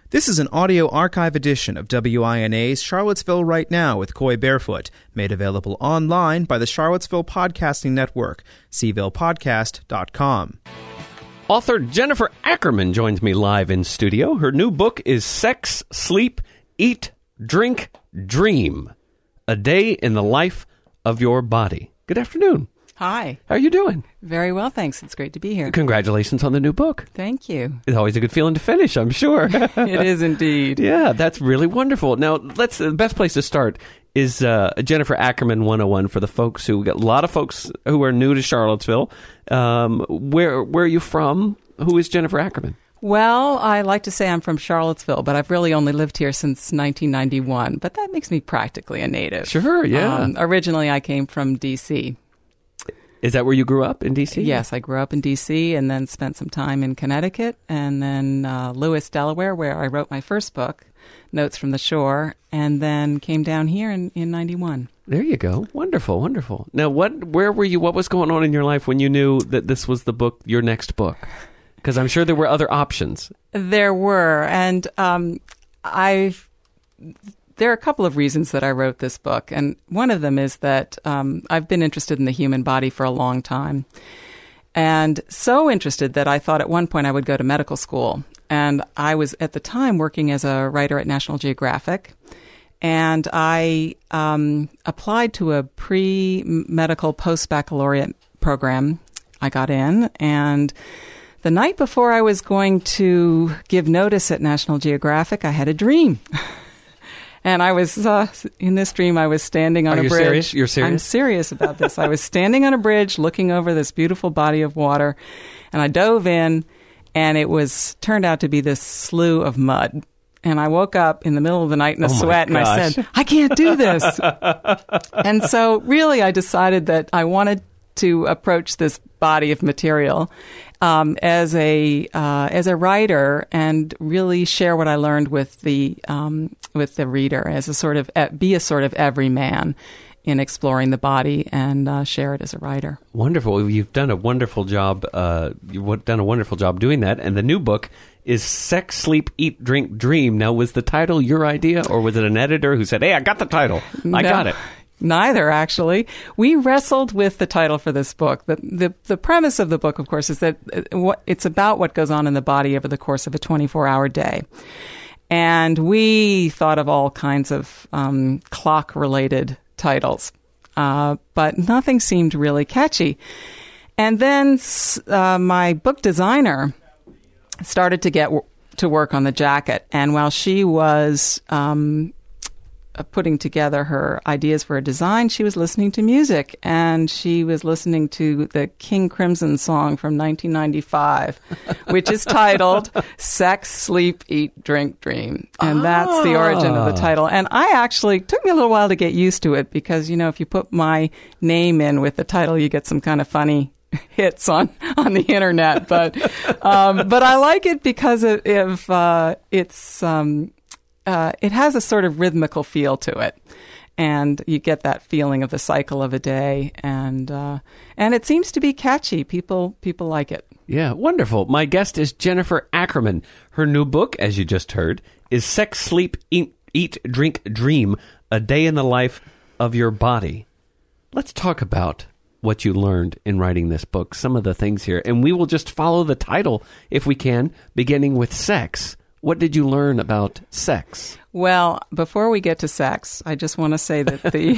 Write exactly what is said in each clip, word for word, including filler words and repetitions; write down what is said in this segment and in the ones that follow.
This is an audio archive edition of W I N A's Charlottesville Right Now with Coy Barefoot, made available online by the Charlottesville Podcasting Network, c ville podcast dot com. Author Jennifer Ackerman joins me live in studio. Her new book is Sex, Sleep, Eat, Drink, Dream, A Day in the Life of Your Body. Good afternoon. Hi. How are you doing? Very well, thanks. It's great to be here. Congratulations on the new book. Thank you. It's always a good feeling to finish, I'm sure. It is indeed. Yeah, that's really wonderful. Now, let's the best place to start is uh, Jennifer Ackerman one oh one for the folks who got a lot of folks who are new to Charlottesville. Um, where where are you from? Who is Jennifer Ackerman? Well, I like to say I'm from Charlottesville, but I've really only lived here since nineteen ninety-one. But that makes me practically a native. Sure, yeah. Um, originally, I came from D C Is that where you grew up, in D C? Yes, I grew up in D C and then spent some time in Connecticut and then uh, Lewis, Delaware, where I wrote my first book, Notes from the Shore, and then came down here in, in ninety-one. There you go. Wonderful, wonderful. Now, what? Where were you? What was going on in your life when you knew that this was the book, your next book? Because I'm sure there were other options. There were, and um, I've... There are a couple of reasons that I wrote this book, and one of them is that um, I've been interested in the human body for a long time, and so interested that I thought at one point I would go to medical school. And I was at the time working as a writer at National Geographic, and I um, applied to a pre-medical post-baccalaureate program. I got in, and the night before I was going to give notice at National Geographic, I had a dream. And I was, uh, in this dream, I was standing on Are a you bridge. Serious? You're serious? I'm serious about this. I was standing on a bridge looking over this beautiful body of water, and I dove in, and it was turned out to be this slough of mud. And I woke up in the middle of the night in a oh sweat, and I said, I can't do this. And so really I decided that I wanted to approach this body of material um, as a uh, as a writer and really share what I learned with the um, with the reader as a sort of be a sort of everyman in exploring the body and uh, share it as a writer. Wonderful. You've done a wonderful job. Uh, you've done a wonderful job doing that. And the new book is Sex, Sleep, Eat, Drink, Dream. Now, was the title your idea, or was it an editor who said, "Hey, I got the title. I no. got it"? Neither, actually. We wrestled with the title for this book. The, the the premise of the book, of course, is that it's about what goes on in the body over the course of a twenty-four hour day. And we thought of all kinds of um, clock-related titles, uh, but nothing seemed really catchy. And then uh, my book designer started to get w- to work on the jacket. And while she was Um, putting together her ideas for a design, she was listening to music, and she was listening to the King Crimson song from nineteen ninety-five, which is titled Sex, Sleep, Eat, Drink, Dream. And ah. that's the origin of the title. And I actually took me a little while to get used to it because, you know, if you put my name in with the title, you get some kind of funny hits on, on the internet. But um, but I like it because of, of uh, it's um, Uh, it has a sort of rhythmical feel to it, and you get that feeling of the cycle of a day, and uh, and it seems to be catchy. People people like it. Yeah, wonderful. My guest is Jennifer Ackerman. Her new book, as you just heard, is Sex, Sleep, Eat, Eat Drink, Dream, A Day in the Life of Your Body. Let's talk about what you learned in writing this book, some of the things here, and we will just follow the title, if we can, beginning with sex. What did you learn about sex? Well, before we get to sex, I just want to say that the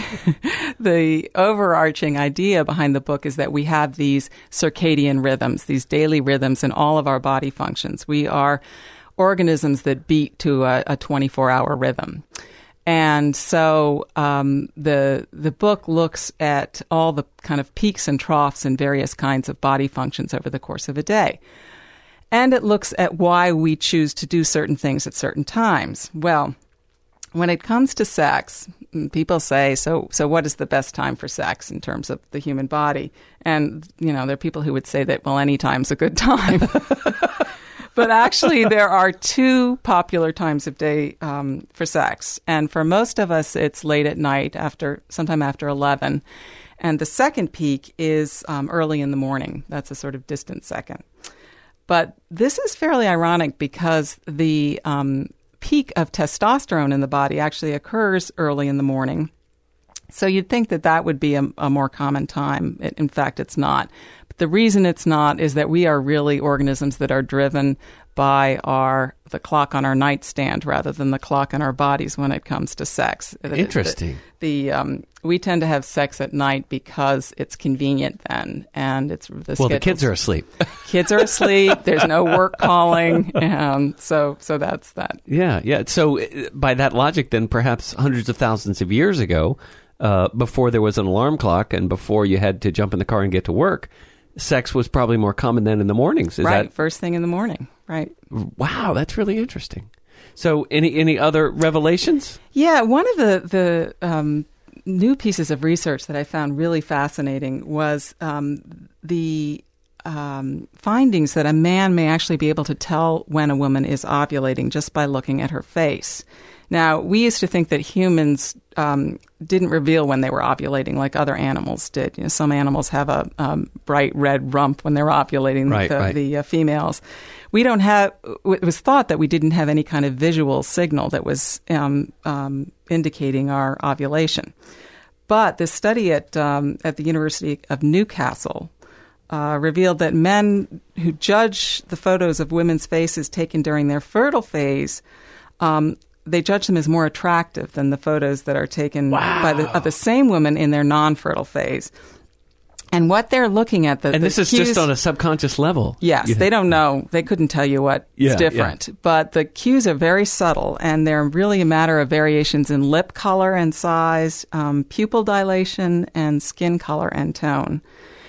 the overarching idea behind the book is that we have these circadian rhythms, these daily rhythms in all of our body functions. We are organisms that beat to a, a twenty-four hour rhythm. And so um, the the book looks at all the kind of peaks and troughs in various kinds of body functions over the course of a day. And it looks at why we choose to do certain things at certain times. Well, when it comes to sex, people say, so so what is the best time for sex in terms of the human body? And, you know, there are people who would say that, well, any time's a good time. But actually, there are two popular times of day um, for sex. And for most of us, it's late at night, after sometime after eleven. And the second peak is um, early in the morning. That's a sort of distant second. But this is fairly ironic because the um, peak of testosterone in the body actually occurs early in the morning. So you'd think that that would be a, a more common time. It, in fact, it's not. But the reason it's not is that we are really organisms that are driven by our the clock on our nightstand rather than the clock on our bodies when it comes to sex. Interesting. The, the um, we tend to have sex at night because it's convenient then, and it's the well. The kids are asleep. Kids are asleep. There's no work calling, um, so so that's that. Yeah, yeah. So uh, by that logic, then perhaps hundreds of thousands of years ago, uh, before there was an alarm clock and before you had to jump in the car and get to work, sex was probably more common than in the mornings. Is right, that first thing in the morning. Right. Wow, that's really interesting. So, any any other revelations? Yeah, one of the the um, new pieces of research that I found really fascinating was um, the um, findings that a man may actually be able to tell when a woman is ovulating just by looking at her face. Now, we used to think that humans um, didn't reveal when they were ovulating like other animals did. You know, some animals have a um, bright red rump when they're ovulating, right, the, right. the uh, females. We don't have, it was thought that we didn't have any kind of visual signal that was um, um, indicating our ovulation. But this study at, um, at the University of Newcastle uh, revealed that men who judge the photos of women's faces taken during their fertile phase um, they judge them as more attractive than the photos that are taken wow. by the, of the same woman in their non-fertile phase. And what they're looking at, the and the this is cues, just on a subconscious level. Yes, they don't know. They couldn't tell you what's yeah, different. Yeah. But the cues are very subtle, and they're really a matter of variations in lip color and size, um, pupil dilation, and skin color and tone.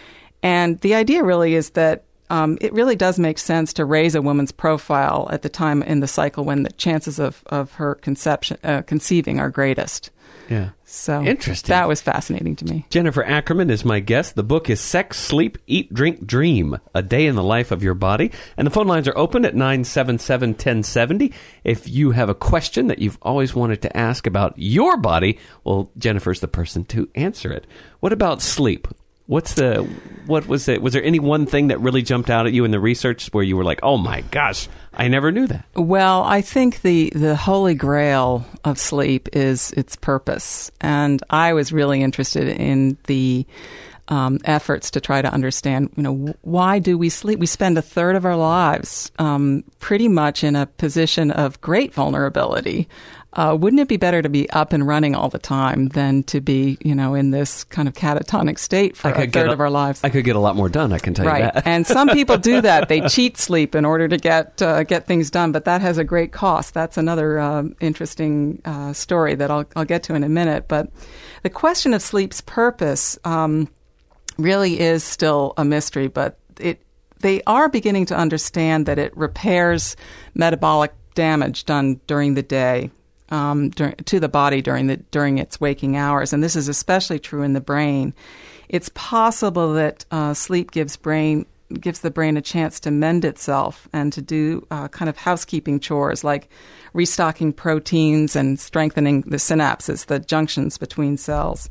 And the idea really is that Um, it really does make sense to raise a woman's profile at the time in the cycle when the chances of, of her conception, uh, conceiving are greatest. Yeah. So interesting. That was fascinating to me. Jennifer Ackerman is my guest. The book is Sex, Sleep, Eat, Drink, Dream, A Day in the Life of Your Body. And the phone lines are open at nine seven seven, one oh seven oh. If you have a question that you've always wanted to ask about your body, well, Jennifer's the person to answer it. What about sleep? What's the, what was it? Was there any one thing that really jumped out at you in the research where you were like, oh my gosh, I never knew that? Well, I think the, the holy grail of sleep is its purpose. And I was really interested in the um, efforts to try to understand, you know, why do we sleep? We spend a third of our lives um, pretty much in a position of great vulnerability. Uh, wouldn't it be better to be up and running all the time than to be, you know, in this kind of catatonic state for a third a, of our lives? I could get a lot more done, I can tell right. you that. And some people do that. They cheat sleep in order to get uh, get things done, but that has a great cost. That's another uh, interesting uh, story that I'll, I'll get to in a minute. But the question of sleep's purpose um, really is still a mystery, but it they are beginning to understand that it repairs metabolic damage done during the day. Um, dur- to the body during the during its waking hours, and this is especially true in the brain. It's possible that uh, sleep gives brain gives the brain a chance to mend itself and to do uh, kind of housekeeping chores like restocking proteins and strengthening the synapses, the junctions between cells.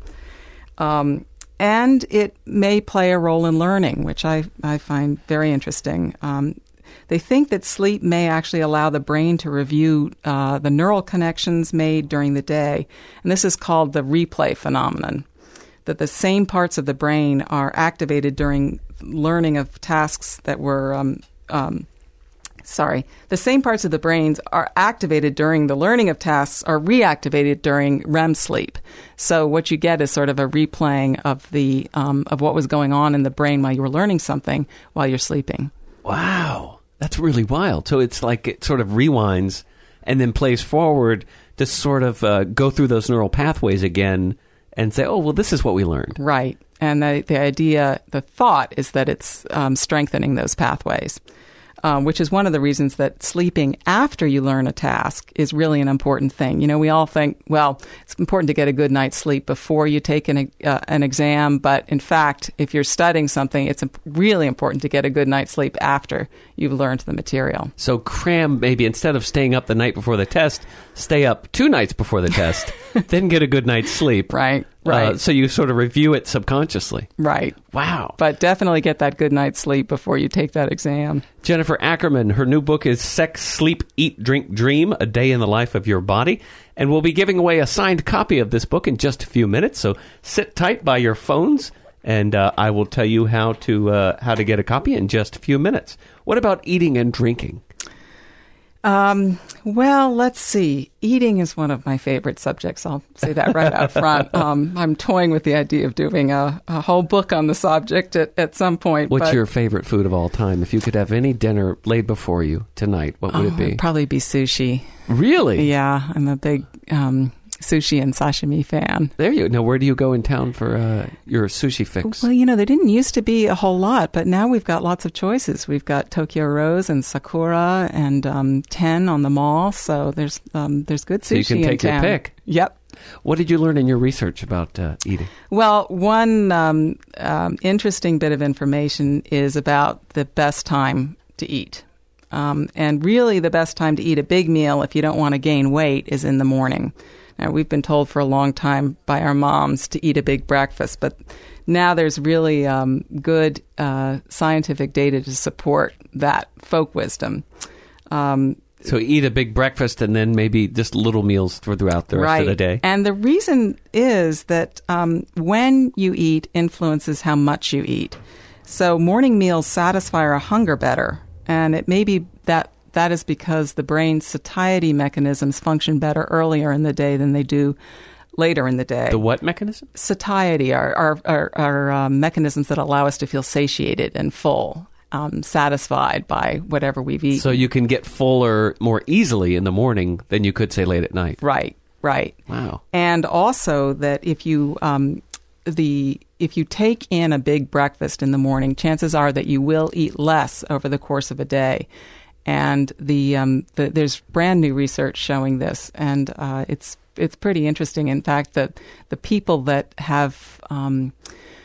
Um, and it may play a role in learning, which I I find very interesting. Um, They think that sleep may actually allow the brain to review uh, the neural connections made during the day. And this is called the replay phenomenon, that the same parts of the brain are activated during learning of tasks that were, um, um, sorry, the same parts of the brains are activated during the learning of tasks are reactivated during R E M sleep. So what you get is sort of a replaying of the um, of what was going on in the brain while you were learning something while you're sleeping. Wow. That's really wild. So it's like it sort of rewinds and then plays forward to sort of uh, go through those neural pathways again and say, oh, well, this is what we learned. Right. And the, the idea, the thought is that it's um, strengthening those pathways, um, which is one of the reasons that sleeping after you learn a task is really an important thing. You know, we all think, well, it's important to get a good night's sleep before you take an, uh, an exam. But in fact, if you're studying something, it's really important to get a good night's sleep after you've learned the material. So cram, maybe instead of staying up the night before the test, stay up two nights before the test, then get a good night's sleep. Right. Right. Uh, so you sort of review it subconsciously. Right. Wow. But definitely get that good night's sleep before you take that exam. Jennifer Ackerman, her new book is Sex, Sleep, Eat, Drink, Dream, A Day in the Life of Your Body. And we'll be giving away a signed copy of this book in just a few minutes. So sit tight by your phones, and uh, I will tell you how to uh, how to get a copy in just a few minutes. What about eating and drinking? Um, well, let's see. Eating is one of my favorite subjects. I'll say that right out front. Um, I'm toying with the idea of doing a, a whole book on the subject at, at some point. What's but, your favorite food of all time? If you could have any dinner laid before you tonight, what would oh, it be? It'd probably be sushi. Really? Yeah, I'm a big um, sushi and sashimi fan. There you go. Now, where do you go in town for uh, your sushi fix? Well, you know, there didn't used to be a whole lot, but now we've got lots of choices. We've got Tokyo Rose and Sakura and um, Ten on the mall, so there's um, there's good sushi So you can take in your town. pick. Yep. What did you learn in your research about uh, eating? Well, one um, um, interesting bit of information is about the best time to eat. Um, and really the best time to eat a big meal if you don't want to gain weight is in the morning. Now, we've been told for a long time by our moms to eat a big breakfast, but now there's really um, good uh, scientific data to support that folk wisdom. Um, So eat a big breakfast and then maybe just little meals throughout the rest right. of the day. And the reason is that um, when you eat influences how much you eat. So morning meals satisfy our hunger better, and it may be that that is because the brain's satiety mechanisms function better earlier in the day than they do later in the day. The what mechanism? Satiety are are, are, are uh, mechanisms that allow us to feel satiated and full. Um, satisfied by whatever we've eaten. So you can get fuller more easily in the morning than you could, say, late at night. Right, right. Wow. And also that if you um, the if you take in a big breakfast in the morning, chances are that you will eat less over the course of a day. And the, um, the there's brand new research showing this, and uh, it's it's pretty interesting. In fact, that the people that have um,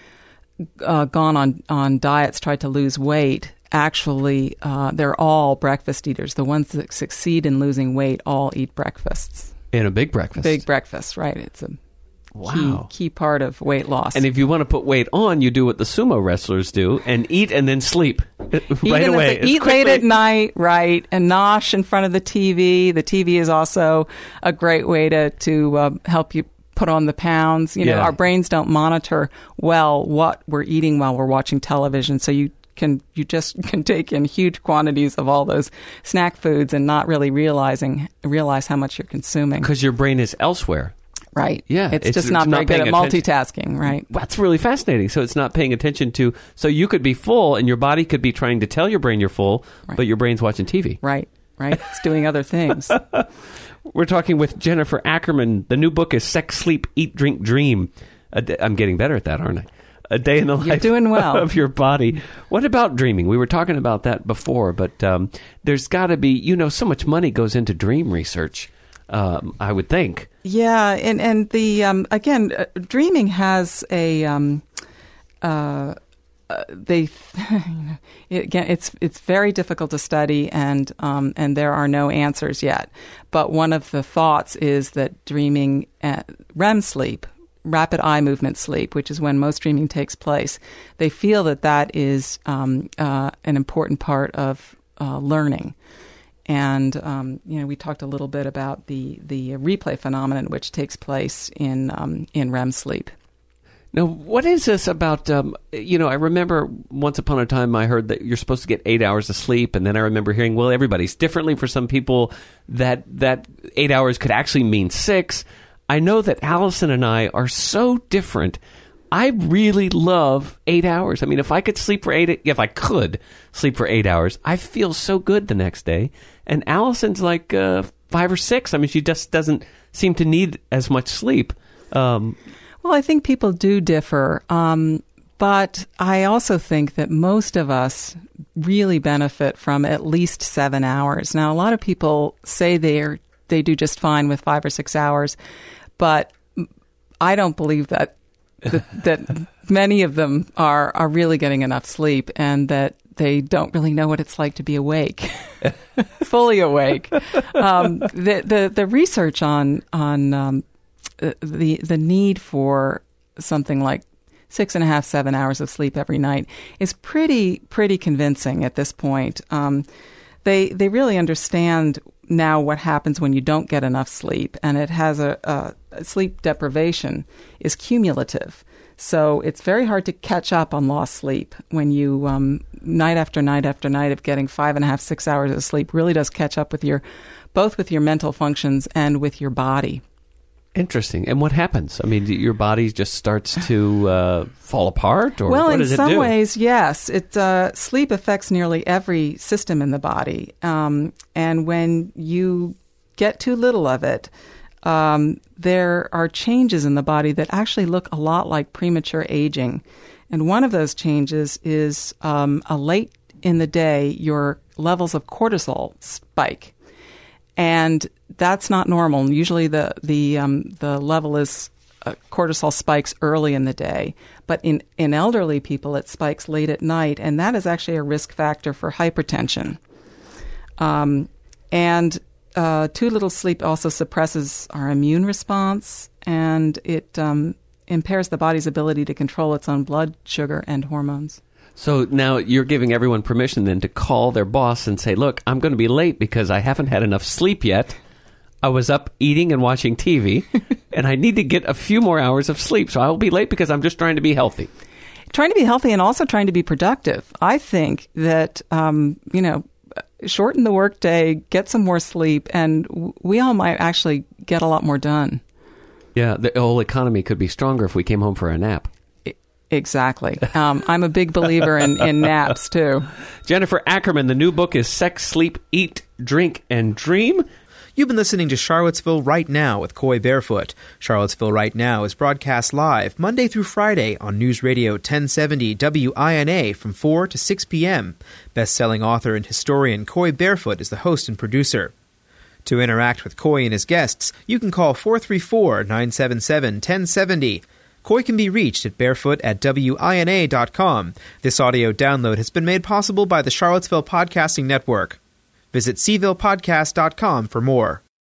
Uh, gone on, on diets, tried to lose weight, actually, uh, they're all breakfast eaters. The ones that succeed in losing weight all eat breakfasts. In a big breakfast. Big breakfast, right. It's a wow. key, key part of weight loss. And if you want to put weight on, you do what the sumo wrestlers do and eat and then sleep right eat away. The, eat quickly. late at night, right, and nosh in front of the T V. The T V is also a great way to, to uh, help you put on the pounds. You know, Yeah. our brains don't monitor well what we're eating while we're watching television. So you can you just can take in huge quantities of all those snack foods and not really realizing realize how much you're consuming. Because your brain is elsewhere. Right. Yeah. It's, it's- just it's not, not very good paying at attention. multitasking, right? That's really fascinating. So it's not paying attention to. So you could be full and your body could be trying to tell your brain you're full, Right. but your brain's watching T V. Right. Right. It's doing other things. We're talking with Jennifer Ackerman. The new book is Sex, Sleep, Eat, Drink, Dream. A day, I'm getting better at that, aren't I? A day in the You're life doing well. of your body. What about dreaming? We were talking about that before, but um, there's got to be, you know, so much money goes into dream research, um, I would think. Yeah, and and the um, again, uh, dreaming has a um, uh, uh, they it, again it's it's very difficult to study, and um, and there are no answers yet. But one of the thoughts is that dreaming, uh, R E M sleep, rapid eye movement sleep, which is when most dreaming takes place, they feel that that is um, uh, an important part of uh, learning. And, um, you know, we talked a little bit about the, the replay phenomenon, which takes place in um, in R E M sleep. Now, what is this about, um, you know, I remember once upon a time I heard that you're supposed to get eight hours of sleep, and then I remember hearing, well, everybody's differently. For some people, that that eight hours could actually mean six. I know that Allison and I are so different. I really love eight hours. I mean, if I could sleep for eight, if I could sleep for eight hours, I feel so good the next day. And Allison's like uh, five or six. I mean, she just doesn't seem to need as much sleep. Um, Well, I think people do differ. Um, but I also think that most of us really benefit from at least seven hours. Now, a lot of people say they're, they do just fine with five or six hours, but I don't believe that that, that many of them are, are really getting enough sleep, and that they don't really know what it's like to be awake, fully awake. Um, the, the the research on on um, the the need for something like six and a half, seven hours of sleep every night is pretty, pretty convincing at this point. Um, they they really understand now what happens when you don't get enough sleep, and it has a, a sleep deprivation is cumulative. So it's very hard to catch up on lost sleep when you, um, night after night after night of getting five and a half, six hours of sleep really does catch up with your, both with your mental functions and with your body. Interesting. And what happens? I mean, your body just starts to uh, fall apart, or well, what in does it some do? ways, yes. It uh, sleep affects nearly every system in the body, um, and when you get too little of it, um, there are changes in the body that actually look a lot like premature aging. And one of those changes is um, a late in the day, your levels of cortisol spike. And that's not normal. Usually the the um, the level is uh, cortisol spikes early in the day. But in, in elderly people, it spikes late at night. And that is actually a risk factor for hypertension. Um, and Uh, too little sleep also suppresses our immune response, and it um, impairs the body's ability to control its own blood sugar and hormones. So now you're giving everyone permission then to call their boss and say, look, I'm going to be late because I haven't had enough sleep yet. I was up eating and watching T V, and I need to get a few more hours of sleep, so I will be late because I'm just trying to be healthy. Trying to be healthy and also trying to be productive. I think that, um, you know, shorten the workday, get some more sleep, and we all might actually get a lot more done. Yeah, the whole economy could be stronger if we came home for a nap. Exactly. Um, I'm a big believer in, in naps, too. Jennifer Ackerman, the new book is Sex, Sleep, Eat, Drink, and Dream. You've been listening to Charlottesville Right Now with Coy Barefoot. Charlottesville Right Now is broadcast live Monday through Friday on News Radio ten seventy W I N A from four to six p.m. Best-selling author and historian Coy Barefoot is the host and producer. To interact with Coy and his guests, you can call four three four, nine seven seven, one zero seven zero. Coy can be reached at barefoot at W I N A dot com. This audio download has been made possible by the Charlottesville Podcasting Network. Visit C ville podcast dot com for more.